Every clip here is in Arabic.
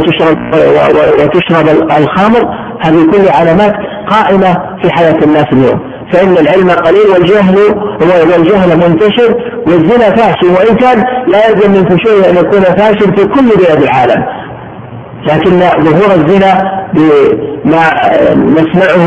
وتشرب الخمر، هذه كل علامات قائمة في حياة الناس اليوم. فإن العلم قليل والجهل منتشر والزنا فاشل، وإن كان لا يلزم من فشوله أن يكون فاشل في كل بلاد العالم، لكن ظهور الزنا بما نسمعه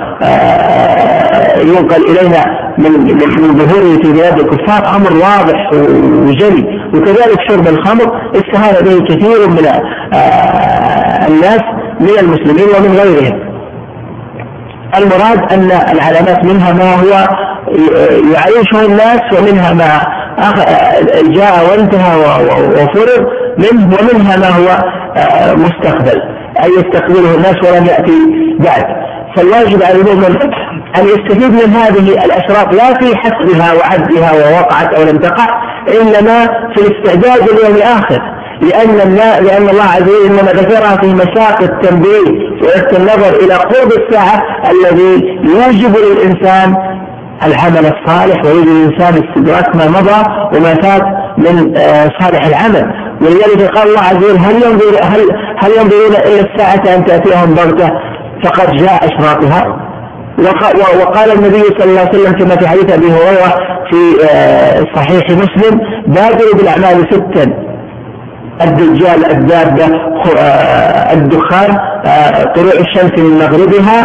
وينقل إلينا من ظهوره في بلاد الكفار أمر واضح وجلي. وكذلك شرب الخمر استهان به كثير من الناس من المسلمين ومن غيرهم. المراد أن العلامات منها ما هو يعيشه الناس، ومنها ما جاء وانتهى وفرض منه، ومنها ما هو مستقبل أي يستقبله الناس ولم يأتي بعد. فالواجب على المؤمن أن يستفيد من هذه الأشراط لا في حسبها وعدها ووقعت أو لم تقع، إنما في الاستعداد لليوم الآخر، لأن الله عز وجل إنما ذكرها في مساق التنبيه ووقت النظر إلى قرب الساعة الذي يوجب للإنسان العمل الصالح ويوجب للإنسان استدراك ما مضى وما فات من صالح العمل. ولذلك قال الله عز وجل هل ينظرون إلى الساعة أن تأتيهم بغتة فقد جاء أشراطها. وقال النبي صلى الله عليه وسلم كما في حديث أبي هريرة في صحيح مسلم: بادروا بالأعمال 6: الدجال، الدابة، الدخان، طلوع الشمس من مغربها،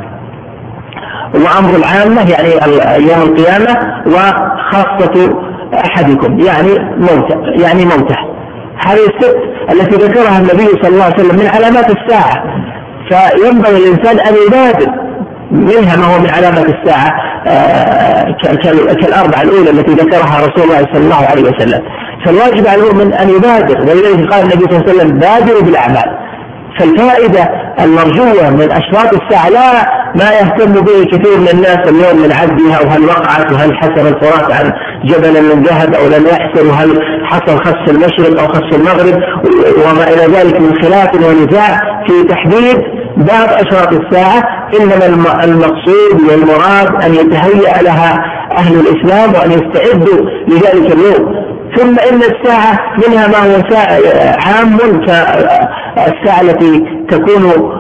وأمر العامة يعني يوم القيامة، وخاصة أحدكم يعني موته. هذه الست التي ذكرها النبي صلى الله عليه وسلم من علامات الساعة، فينبغي الإنسان أن يبادر منها ما هو من علامات الساعة كالأربعة الأولى التي ذكرها رسول الله صلى الله عليه وسلم. فالواجب على المؤمن أن يبادر، ولذلك قال النبي صلى الله عليه وسلم: بادروا بالأعمال. فالفائدة المرجوة من أشراط الساعة لا ما يهتم به كثير من الناس اليوم من عدها، وهل وقعت، وهل حسر الفرات عن جبل من ذهب أو لم يحسر، وهل حصل خص المشرق أو خص المغرب، وما إلى ذلك من خلاف ونزاع في تحديد باب أشراط الساعة. إنما المقصود والمراد أن يتهيأ لها أهل الإسلام وأن يستعدوا لذلك اليوم. ثم إن الساعة منها ما هو عام كالساعة التي تكون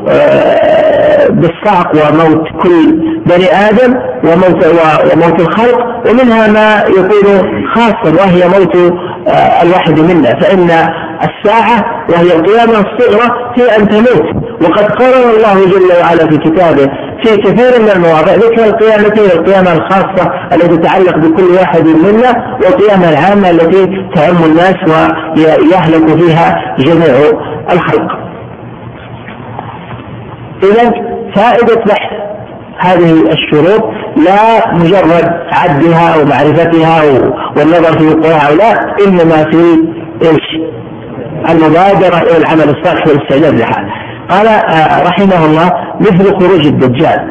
بالصعق وموت كل بني آدم وموت الخلق، ومنها ما يكون خاصا وهي موت الواحد منا. فإن الساعة وهي القيامة الصغرى هي أن تموت. وقد قرر الله جل وعلا في كتابه في كثير من المواضع ذكر القيامتين: القيامة الخاصة التي تتعلق بكل واحد منا، والقيامة العامة التي تعم الناس ويهلك فيها جميع الخلق. إذن فائدة بحث هذه الشروط لا مجرد عدها ومعرفتها والنظر في وقوعها أو لا، إنما في المبادرة إلى العمل الصالح والاستعداد لها. قال رحمه الله: مثل خروج الدجال،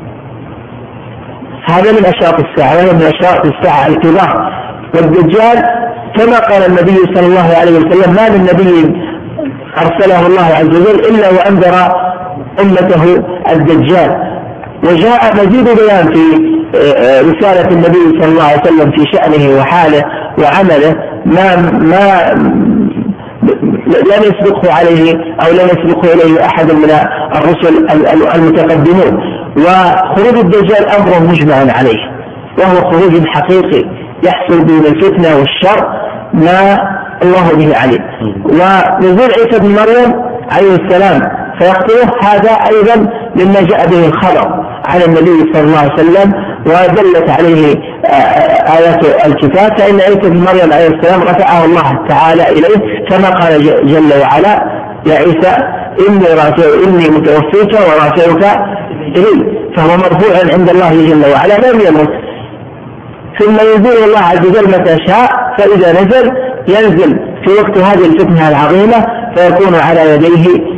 هذا من أشراط الساعة، وهي من أشراط الساعة الكبار. والدجال كما قال النبي صلى الله عليه وسلم: ما من نبي أرسله الله عز وجل إلا وأنذر أمته الدجال. وجاء مزيد بيان في رسالة النبي صلى الله عليه وسلم في شأنه وحاله وعمله ما لم يسبقه عليه أو لم يسبقه إليه أحد من الرسل المتقدمون. وخروج الدجال أمر مجمع عليه، وهو خروج حقيقي يحصل بين الفتنة والشر ما الله به عليه. ونزول عيسى بن مريم عليه السلام فيقتله، هذا أيضا مما جاء به الخبر عن النبي صلى الله عليه وسلم ودلت عليه آيات الكتاب. فإن عيسى بن مريم عليه السلام رفعه الله تعالى إليه كما قال جل وعلا: يا عيسى إني متوفيك ورافعك إلي. فهو مرفوع عند الله جل وعلا لم يمت. ثم ينزل الله عز وجل متى شاء، فإذا ينزل في وقت هذه الفتنة العظيمة فيكون على يديه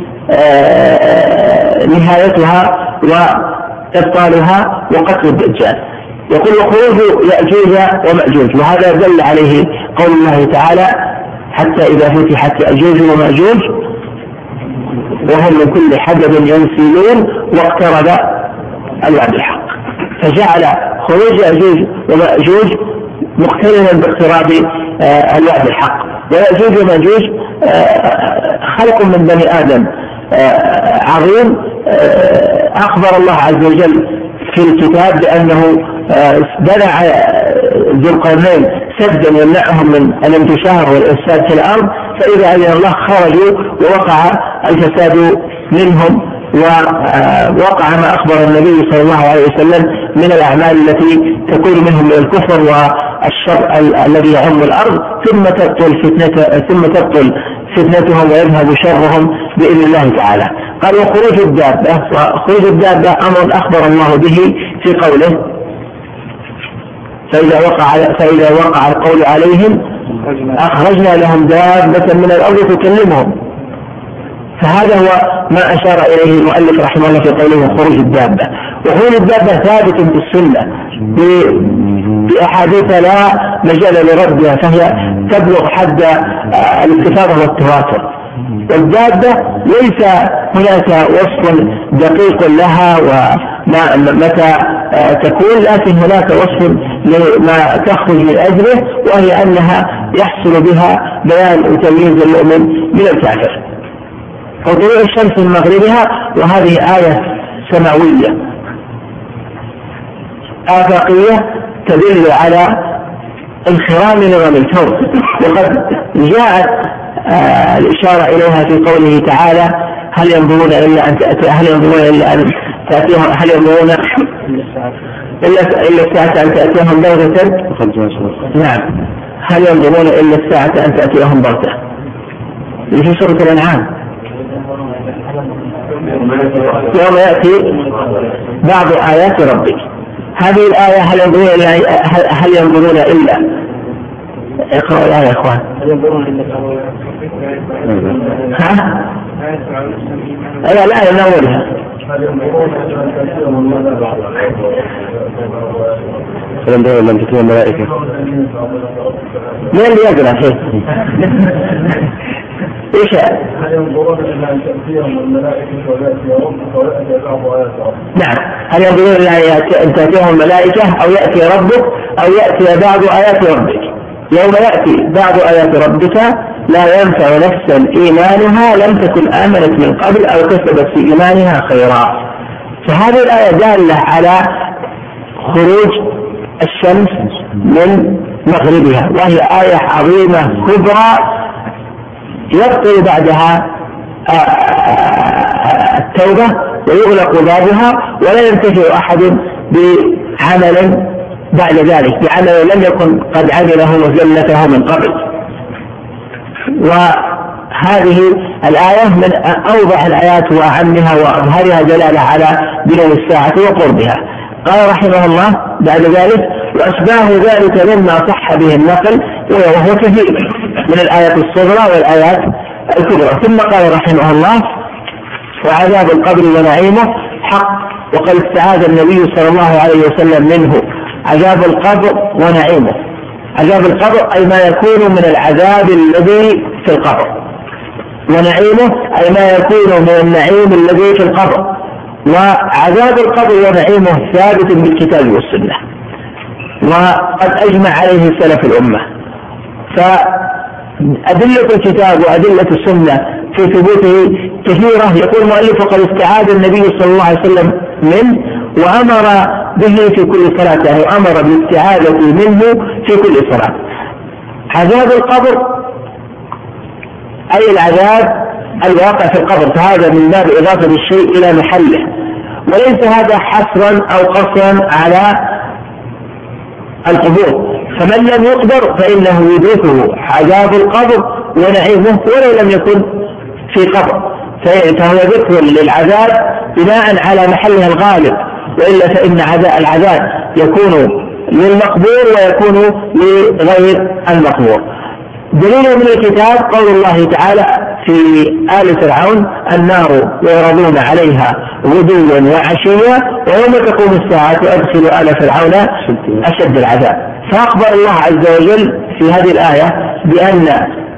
نهايتها وإبطالها وقتل الدجال. يقول: خروج يأجوج ومأجوج، وهذا دل عليه قول الله تعالى: حتى إذا فتحت يأجوج ومأجوج وهم من كل حدب ينسلون واقترب الوعد الحق. فجعل خروج يأجوج ومأجوج مقترنا باقتراب الوعد الحق. ويأجوج ومأجوج خلق من بني آدم عظيم. أخبر الله عز وجل في الكتاب بأنه بنى ذو القرنين سدا يمنعهم من الانتشار والإفساد في الأرض، فإذا أذن الله خرجوا ووقع الفساد منهم، ووقع ما أخبر النبي صلى الله عليه وسلم من الأعمال التي تكون منهم من الكفر والشر الذي يعم الأرض، ثم تبطل فتنتهم ويذهب شرهم بإذن الله تعالى. قال وخروج الدابة أمر أخبر الله به في قوله فإذا وقع القول عليهم أخرجنا لهم دابة من الأرض تكلمهم. فهذا هو ما أشار إليه المؤلف رحمه الله في قوله خروج الدابة. وخروج الدابة ثابت في السنة بأحاديث لا مجال لردها، فهي تبلغ حد الاستفاضة والتواتر. والدابة ليس هناك وصف دقيق لها ومتى تكون، لكن هناك وصف لما تخرج من أجله، وهي أنها يحصل بها بيان وتمييز المؤمن من الكافر. وطلوع الشمس من مغربها، وهذه آية سماوية آفاقية تدل على انخرام نظام الكون، وقد جاءت الإشارة إليها في قوله تعالى هل ينظرون إلا أن تأتيهم إلا الساعة أن تأتيهم بغتة. نعم، هل ينظرون إلا الساعة أن تأتيهم بغتة في سورة الأنعام. يوم يأتي بعض آيات ربك. هذه الآية هل ينظرون إلا اقرأوا الآية يا إخوان. لا نقولها. فلم تكن الملائكة. من اللي يقرأ فيه؟ إيش؟ هل ينظرون إلا أن تأتيهم الملائكة ويأتي ربك ويأتي بعض آيات ربك. نعم، هل ينظرون إلا أن تأتيهم الملائكة أو يأتي ربك أو يأتي بعض آيات ربك. يوم يأتي بعض آيات ربك لا ينفع نفسا إيمانها لم تكن آمنت من قبل أو كسبت في إيمانها خيرا. فهذه الآية دالة على خروج الشمس من مغربها، وهي آية عظيمة كبرى يبطل بعدها التوبة ويغلق بابها، ولا ينتفع أحد بعمل بعد ذلك، بعمل لم يكن قد عمله وزلته من قبل. وهذه الآية من أوضح الآيات وأعمها وأظهرها دلالة على بنو الساعة وقربها. قال رحمه الله بعد ذلك وأشباه ذلك مما صح به النقل، وهو كثير من الآيات الصغرى والآيات الكبرى. ثم قال رحمه الله وعذاب القبر ونعيمه حق، وقد استعاذ النبي صلى الله عليه وسلم منه. عذاب القبر ونعيمه، عذاب القبر أي ما يكون من العذاب الذي في القبر، ونعيمه أي ما يكون من النعيم الذي في القبر. وعذاب القبر ونعيمه ثابت بالكتاب والسنة، وقد أجمع عليه سلف الأمة. فأدلة الكتاب وأدلة السنة في ثبوته كثيرة. يقول المؤلف قد استعاذ النبي صلى الله عليه وسلم منه وأمر به في كل صلاة، يعني أمر بالاستعاذة منه في كل صلاة. عذاب القبر أي العذاب الواقع في القبر، فهذا من باب إضافة الشيء إلى محله، وليس هذا حصرا أو قصرا على القبور. فمن لم يقدر فإنه يدركه عذاب القبر ونعيمه ولو لم يكن في قبر، فهو ذكر للعذاب بناء على محله الغالب، وإلا فإن العذاب يكون للمقبور ويكون لغير المقبور. دليل من الكتاب قول الله تعالى في آل فرعون النار يعرضون عليها غدوا وعشيا ويوم تقوم الساعة أدخلوا آل فرعون أشد العذاب. فأخبر الله عز وجل في هذه الآية بأن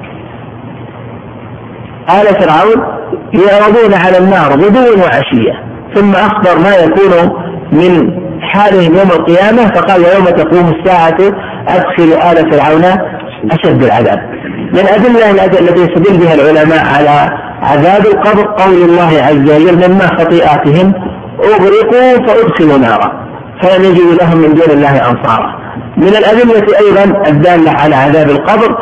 آل فرعون يعرضون على النار غدوا وعشيا، ثم أخبر ما يكون من حالهم يوم القيامة، فقال ويوم تقوم الساعة أدخلوا آل فرعون أشد العذاب. من أدلة التي يستدل بها العلماء على عذاب القبر قول الله عز وجل مما خطيئاتهم أغرقوا فأدخلوا نارا فلم يجدوا لهم من دون الله أنصارا. من الأدلة أيضا الدالة على عذاب القبر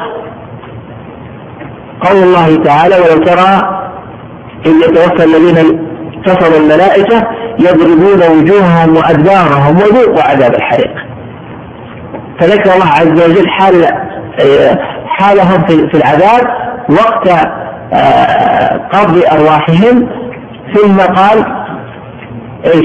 قول الله تعالى ولو ترى إذ يتوفى الذين كفروا الملائكة يضربون وجوههم وأدبارهم وذوقوا عذاب الحريق. فذكر الله عز وجل حالهم في العذاب وقت قبض أرواحهم ثم قال إيش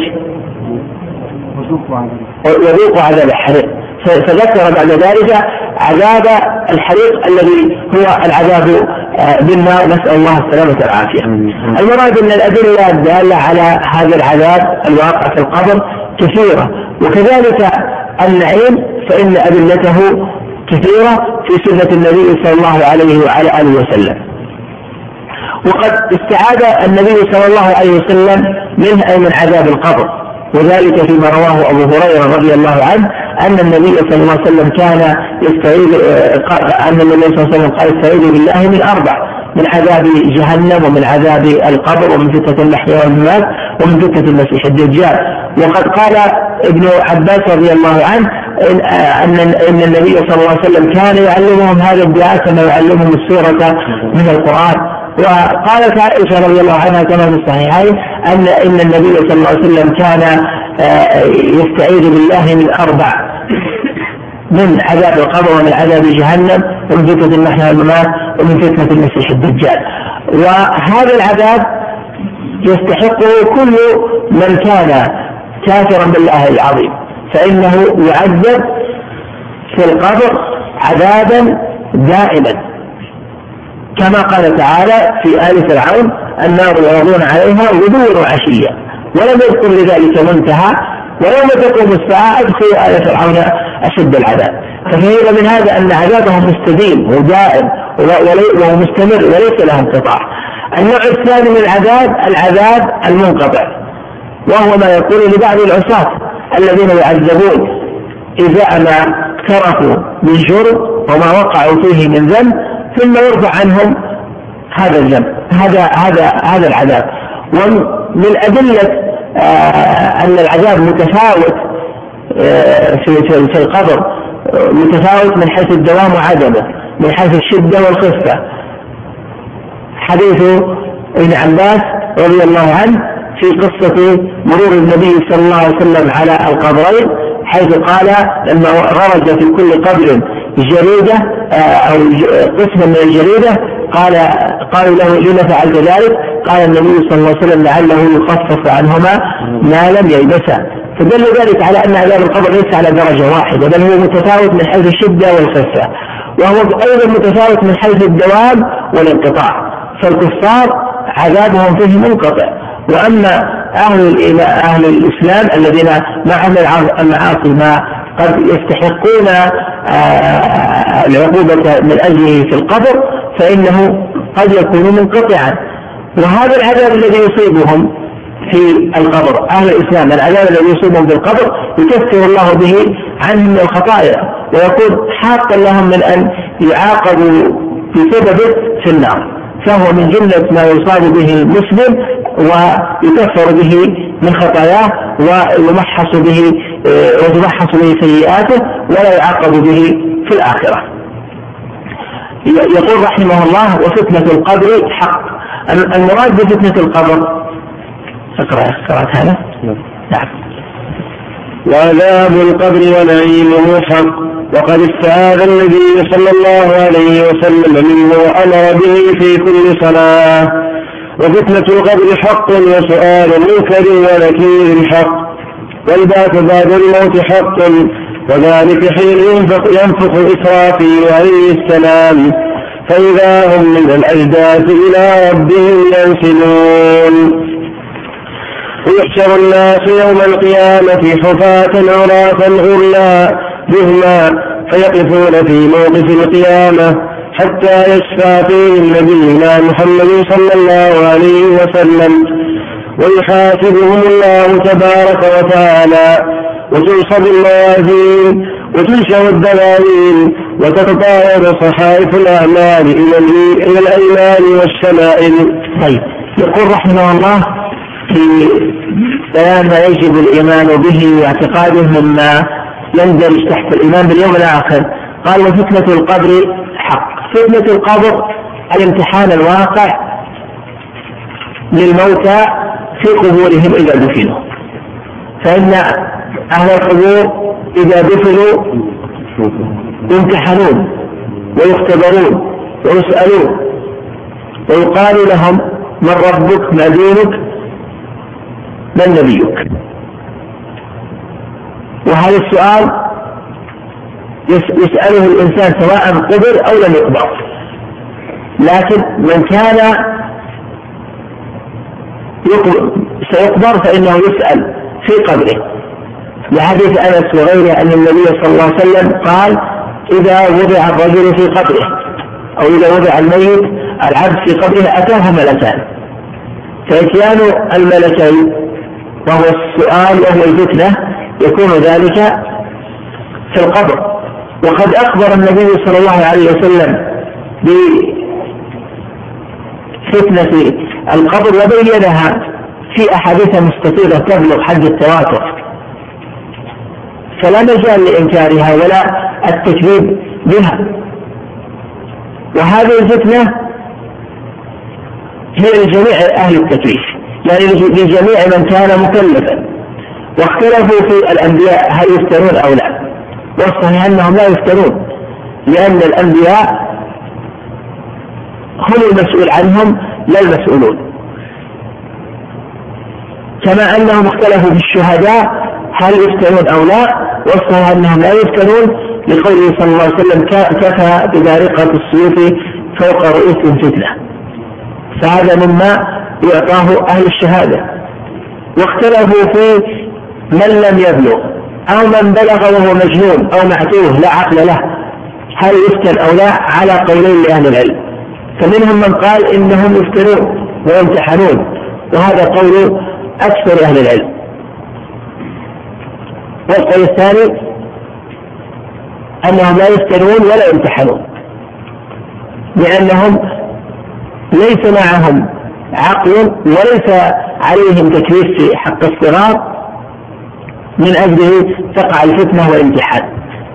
وذوقوا عذاب الحريق. فذكر بعد ذلك عذاب الحريق الذي هو العذاب بالنار نسأل الله السلامة والعافية. المراد أن الأدلة الدالة على هذا العذاب الواقع في القبر كثيرة، وكذلك النعيم فإن أدلته كثيرة في سنة النبي صلى الله عليه وعلى آله وسلم. وقد استعاذ النبي صلى الله عليه وسلم منه أي من عذاب القبر، وذلك فيما رواه أبو هريرة رضي الله عنه أن النبي صلى الله عليه وسلم كان يستعيذ قال استعيذ بالله من 4: من عذاب جهنم ومن عذاب القبر ومن فتنة المحيا والممات ومن فتنة المسيح الدجال. وقد قال ابن عباس رضي الله عنه أن النبي صلى الله عليه وسلم كان يعلمهم هذا الدعاء كما يعلمهم السورة من القرآن. وقالت عائشة رضي الله عنها كما في الصحيحين أن النبي صلى الله عليه وسلم كان يستعيذ بالله من 4: من عذاب القبر ومن عذاب جهنم ومن فتنة المحيا والممات ومن فتنة المسيح الدجال. وهذا العذاب يستحقه كل من كان كافرا بالله العظيم، فإنه يعذب في القبر عذابا دائما، كما قال تعالى في آل فرعون النار يعرضون عليها غدوا وعشيا، ولم يذكر لذلك منتهى، ويوم تقوم الساعة أدخلوا آل فرعون أشد العذاب. ففهم من هذا أن عذابهم مستديم ودائم وهو مستمر وليس له انقطاع. النوع الثاني من العذاب المنقطع، وهو ما يقول لبعض العصاة الذين يعذبون إذا ما اقترفوا من جرم وما وقعوا فيه من ذنب ثم يرفع عنهم هذا الذنب، هذا العذاب. ومن أدلة أن العذاب متفاوت في القبر، متفاوت من حيث الدوام وعدمه، من حيث الشدة والخفة، حديث ابن عباس رضي الله عنه في قصة مرور النبي صلى الله عليه وسلم على القبرين، حيث قال لما غرز في كل قبر جريدة أو قسم من الجريدة قالوا له لما فعلت ذلك؟ قال النبي صلى الله عليه وسلم لعله يخفف عنهما ما لم يلبسا. فدل ذلك على أن عذاب القبر ليس على درجة واحدة، بل هو متفاوت من حيث الشدة والخفة، وهو أيضا متفاوت من حيث الدوام والانقطاع. فالكفار عذابهم فيه منقطع، وأما أهل الإسلام الذين معهم المعاصي ما قد يستحقون العقوبة من أجله في القبر فإنه قد يكون منقطعا. وهذا العذاب الذي يصيبهم في القبر أهل الإسلام، العذاب الذي يصيبهم في القبر يكفر الله به عنهم من الخطايا، ويكون حقا لهم من أن يعاقبوا بسببه في النار، فهو من جملة ما يصاب به المسلم ويكفر به من خطاياه ويمحص به سيئاته ولا يعاقب به في الآخرة. يقول رحمه الله وفتنة القبر حق. المراد بفتنة القبر قرأت هذا؟ نعم. وعذاب القبر ونعيمه حق، وقد استعاذ النبي صلى الله عليه وسلم منه وأمر به في كل صلاة. وفتنة القبر حق، وسؤال منكر ونكير حق، والبعث بعد الموت حق، وذلك حين ينفخ إسرافيل عليه السلام فإذا هم من الأجداث إلى ربهم ينسلون. ويحشر الناس يوم القيامة حفاة عراة غرلا جهما فيقفون في موقف القيامة حتى يشفع فيهم نبينا محمد صلى الله عليه وسلم ويحاسبهم الله تبارك وتعالى، وتنصب الموازين وتنشر الدواوين وتتطاير صحائف الأعمال إلى الأيمان والشمائل. طيب، يقول رحمه الله في بيان ما يجب الإيمان به واعتقاده مما يندرج تحت الإيمان باليوم الآخر، قال: وفتنة القبر حق. فتنة القبر الامتحان الواقع للموتى في قبورهم إذا دفنوا، فإن أهل القبور إذا دفنوا يمتحنون ويختبرون ويسألون، ويقال لهم: من ربك؟ ما دينك؟ من نبيك؟ وهذا السؤال يسأله الإنسان سواء قبر أو لم يقبر. لكن من كان سيقبر فإنه يسأل في قبره، لحديث أنس وغيره أن النبي صلى الله عليه وسلم قال: إذا وضع الرجل في قبره أو إذا وضع الميت العبد في قبره أتاه ملكان، فإتيان الملكين وهو السؤال وهو الفتنة يكون ذلك في القبر. وقد أخبر النبي صلى الله عليه وسلم بفتنة القبر وبينها في أحاديث مستفيضة تبلغ حد التواتر، فلا مجال لإنكارها ولا التكذيب بها. وهذه الفتنة هي لجميع أهل التكليف، يعني لجميع من كان مكلفا. واختلفوا في الأنبياء هل يفتنون أو لا، والصحيح أنهم لا يفتنون، لأن الأنبياء هم المسؤول عنهم لا المسؤولون، كما أنهم اختلفوا في الشهداء هل يفتنون أو لا، والصحيح أنهم لا يفتنون، لقوله صلى الله عليه وسلم: كفى ببارقة السيوف فوق رؤوسهم فتنة. فهذا مما يعطاه أهل الشهادة. واختلفوا في من لم يبلغ أو من بلغ وهو مجنون أو معتوه لا عقل له هل يفتن أو لا، على قولين لأهل العلم. فمنهم من قال إنهم يفتنون ويمتحنون، وهذا قول أكثر أهل العلم. والقول الثاني أنهم لا يفتنون ولا يمتحنون، لأنهم ليس معهم عقل وليس عليهم تكليف في حق الصغار من أجله تقع الفتنة والامتحان.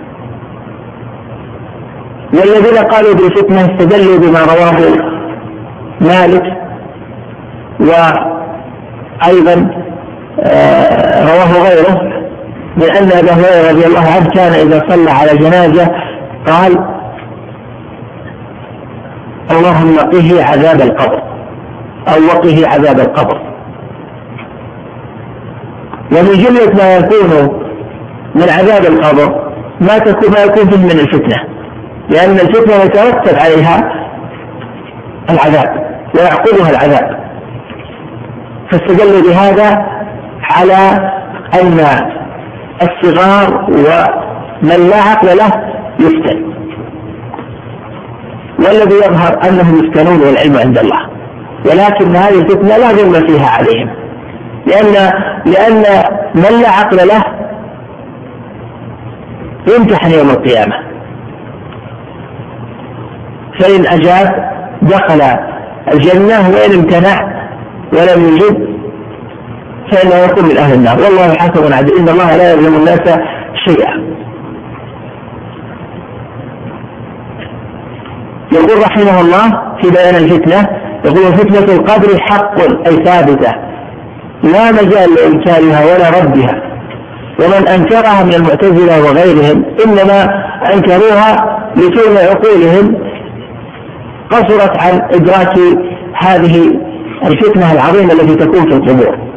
والذين قالوا بالفتنة استدلوا بما رواه مالك، وأيضا رواه غيره، من أن أبا هريرة رضي الله عنه كان إذا صلى على جنازة قال: اللهم قه عذاب القبر، أو وقه عذاب القبر. ومن جملة ما يكون من عذاب القبر ما يكون فيه من الفتنة، لأن الفتنة يترتب عليها العذاب ويعقبها العذاب. فاستدلوا بهذا على أن الصغار ومن لا عقل له يفتن، والذي يظهر أنهم يفتنون والعلم عند الله، ولكن هذه الفتنة لا ظلم فيها عليهم، لأن من لا عقل له يمتحن يوم القيامة، فإن أجاب دخل الجنة، وإن امتنع ولم يجب فإنه يكون من أهل النار. والله حكم عدل، إن الله لا يظلم الناس شيئا. يقول رحمه الله في بيان الفتنة، يقول: فتنة القبر حق أي ثابتة لا مجال لإنكارها ولا ردها، ومن أنكرها من المعتزلة وغيرهم إنما أنكروها لكون عقولهم قصرت عن إدراك هذه الفتنة العظيمة التي تكون في القبور.